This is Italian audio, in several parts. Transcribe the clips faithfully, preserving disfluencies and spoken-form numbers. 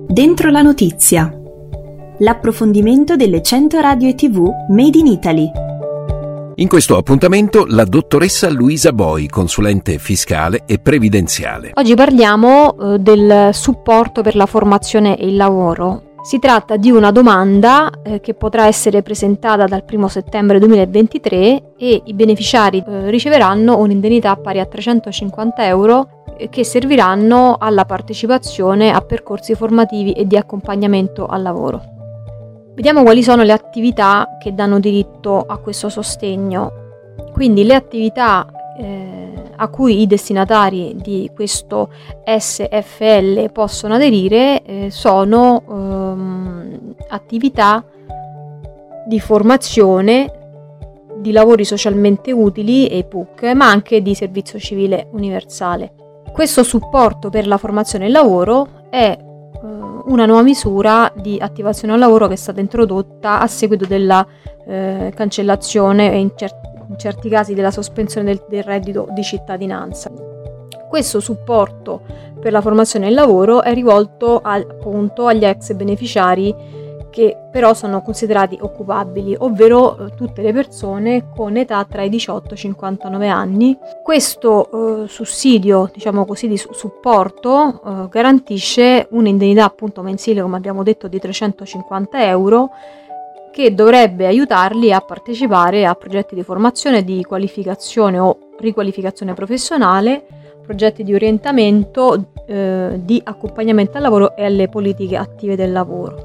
Dentro la notizia. L'approfondimento delle cento radio e tivù Made in Italy. In questo appuntamento la dottoressa Luisa Boi, consulente fiscale e previdenziale. Oggi parliamo eh, del supporto per la formazione e il lavoro. Si tratta di una domanda eh, che potrà essere presentata dal primo settembre duemilaventitré e i beneficiari eh, riceveranno un'indennità pari a trecentocinquanta euro eh, che serviranno alla partecipazione a percorsi formativi e di accompagnamento al lavoro. Vediamo quali sono le attività che danno diritto a questo sostegno. Quindi le attività eh, a cui i destinatari di questo S F L possono aderire eh, sono ehm, attività di formazione, di lavori socialmente utili e P U C, ma anche di servizio civile universale. Questo supporto per la formazione e il lavoro è eh, una nuova misura di attivazione al lavoro che è stata introdotta a seguito della eh, cancellazione e in certi in certi casi della sospensione del, del reddito di cittadinanza. Questo supporto per la formazione e il lavoro è rivolto al, appunto agli ex beneficiari che però sono considerati occupabili, ovvero eh, tutte le persone con età tra i diciotto e i cinquantanove anni. Questo eh, sussidio, diciamo così, di su- supporto eh, garantisce un'indennità appunto mensile, come abbiamo detto, di trecentocinquanta euro, che dovrebbe aiutarli a partecipare a progetti di formazione, di qualificazione o riqualificazione professionale, progetti di orientamento, eh, di accompagnamento al lavoro e alle politiche attive del lavoro.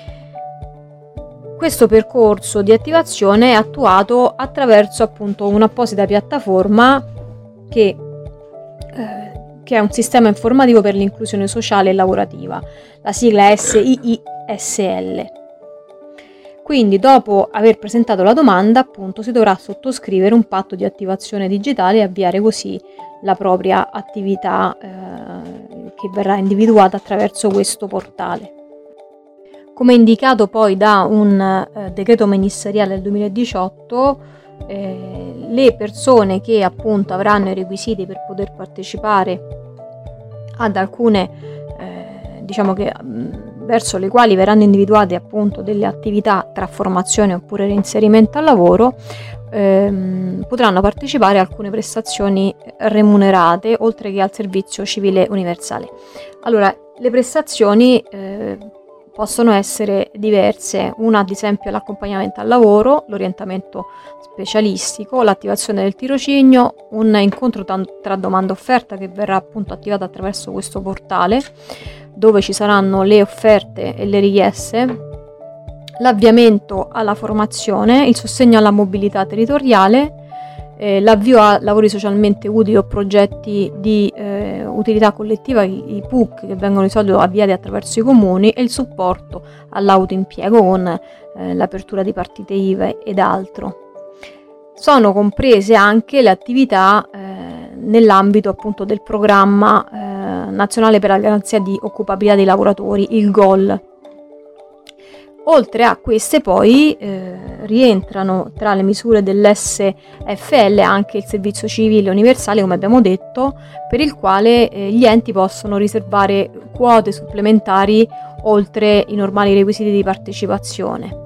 Questo percorso di attivazione è attuato attraverso appunto un'apposita piattaforma che, eh, che è un sistema informativo per l'inclusione sociale e lavorativa, la sigla S I I S L. Quindi dopo aver presentato la domanda, appunto, si dovrà sottoscrivere un patto di attivazione digitale e avviare così la propria attività eh, che verrà individuata attraverso questo portale. Come indicato poi da un eh, decreto ministeriale del duemiladiciotto, eh, le persone che appunto avranno i requisiti per poter partecipare ad alcune, eh, diciamo che mh, verso le quali verranno individuate appunto delle attività tra formazione oppure reinserimento al lavoro, ehm, potranno partecipare a alcune prestazioni remunerate, oltre che al servizio civile universale. Allora, le prestazioni eh, possono essere diverse. Una, ad esempio, è l'accompagnamento al lavoro, l'orientamento specialistico, l'attivazione del tirocinio, un incontro tra domanda e offerta che verrà appunto attivato attraverso questo portale, dove ci saranno le offerte e le richieste, l'avviamento alla formazione, il sostegno alla mobilità territoriale, eh, l'avvio a lavori socialmente utili o progetti di eh, utilità collettiva, i, i P U C, che vengono di solito avviati attraverso i comuni, e il supporto all'autoimpiego con eh, l'apertura di partite I V A ed altro. Sono comprese anche le attività eh, nell'ambito appunto del programma eh, nazionale per la garanzia di occupabilità dei lavoratori, il G O L. Oltre a queste poi eh, rientrano tra le misure dell'S F L anche il servizio civile universale, come abbiamo detto, per il quale eh, gli enti possono riservare quote supplementari oltre i normali requisiti di partecipazione.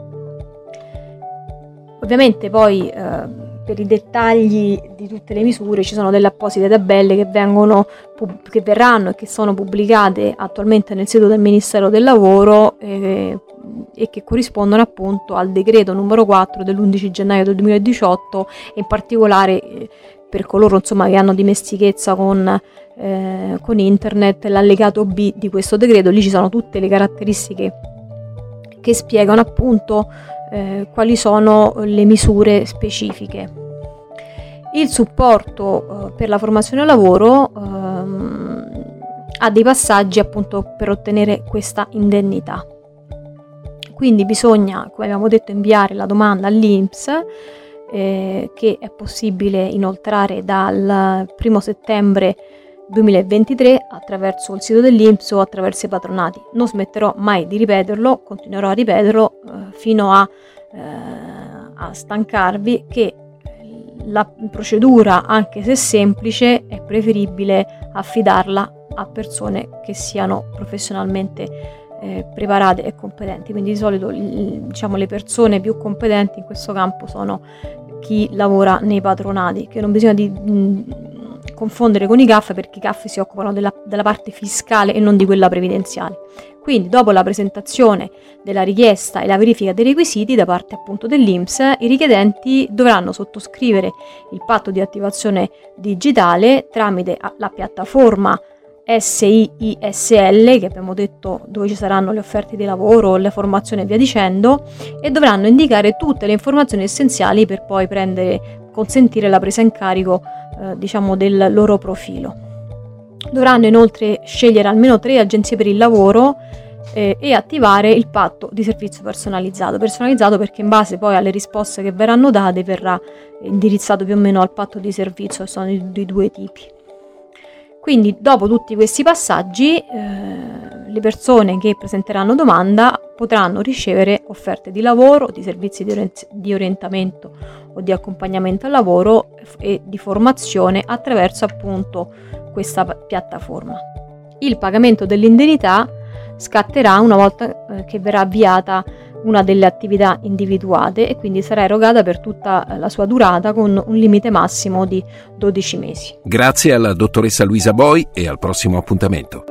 Ovviamente poi eh, per i dettagli di tutte le misure ci sono delle apposite tabelle che vengono che verranno e che sono pubblicate attualmente nel sito del Ministero del Lavoro eh, e che corrispondono appunto al decreto numero quattro dell'undici gennaio del duemiladiciotto, e in particolare eh, per coloro insomma che hanno dimestichezza con, eh, con internet, l'allegato B di questo decreto. Lì ci sono tutte le caratteristiche che spiegano appunto eh, quali sono le misure specifiche. Il supporto eh, per la formazione al lavoro ehm, ha dei passaggi appunto per ottenere questa indennità. Quindi bisogna, come abbiamo detto, inviare la domanda all'I N P S, eh, che è possibile inoltrare dal primo settembre duemilaventitré attraverso il sito dell'I N P S o attraverso i patronati. Non smetterò mai di ripeterlo, continuerò a ripeterlo eh, fino a, eh, a stancarvi che la procedura, anche se semplice, è preferibile affidarla a persone che siano professionalmente eh, preparate e competenti. Quindi di solito il, diciamo, le persone più competenti in questo campo sono chi lavora nei patronati, che non bisogna di mh, confondere con i C A F, perché i C A F si occupano della, della parte fiscale e non di quella previdenziale. Quindi dopo la presentazione della richiesta e la verifica dei requisiti da parte appunto dell'I N P S, i richiedenti dovranno sottoscrivere il patto di attivazione digitale tramite la piattaforma S I I S L, che abbiamo detto dove ci saranno le offerte di lavoro, le formazioni e via dicendo, e dovranno indicare tutte le informazioni essenziali per poi prendere, consentire la presa in carico eh, diciamo del loro profilo. Dovranno inoltre scegliere almeno tre agenzie per il lavoro eh, e attivare il patto di servizio personalizzato, personalizzato perché in base poi alle risposte che verranno date verrà indirizzato più o meno al patto di servizio, che sono di, di due tipi. Quindi dopo tutti questi passaggi eh, le persone che presenteranno domanda potranno ricevere offerte di lavoro, di servizi di, orient- di orientamento o di accompagnamento al lavoro e di formazione attraverso appunto questa piattaforma. Il pagamento dell'indennità scatterà una volta eh, che verrà avviata una delle attività individuate e quindi sarà erogata per tutta la sua durata con un limite massimo di dodici mesi. Grazie alla dottoressa Luisa Boi e al prossimo appuntamento.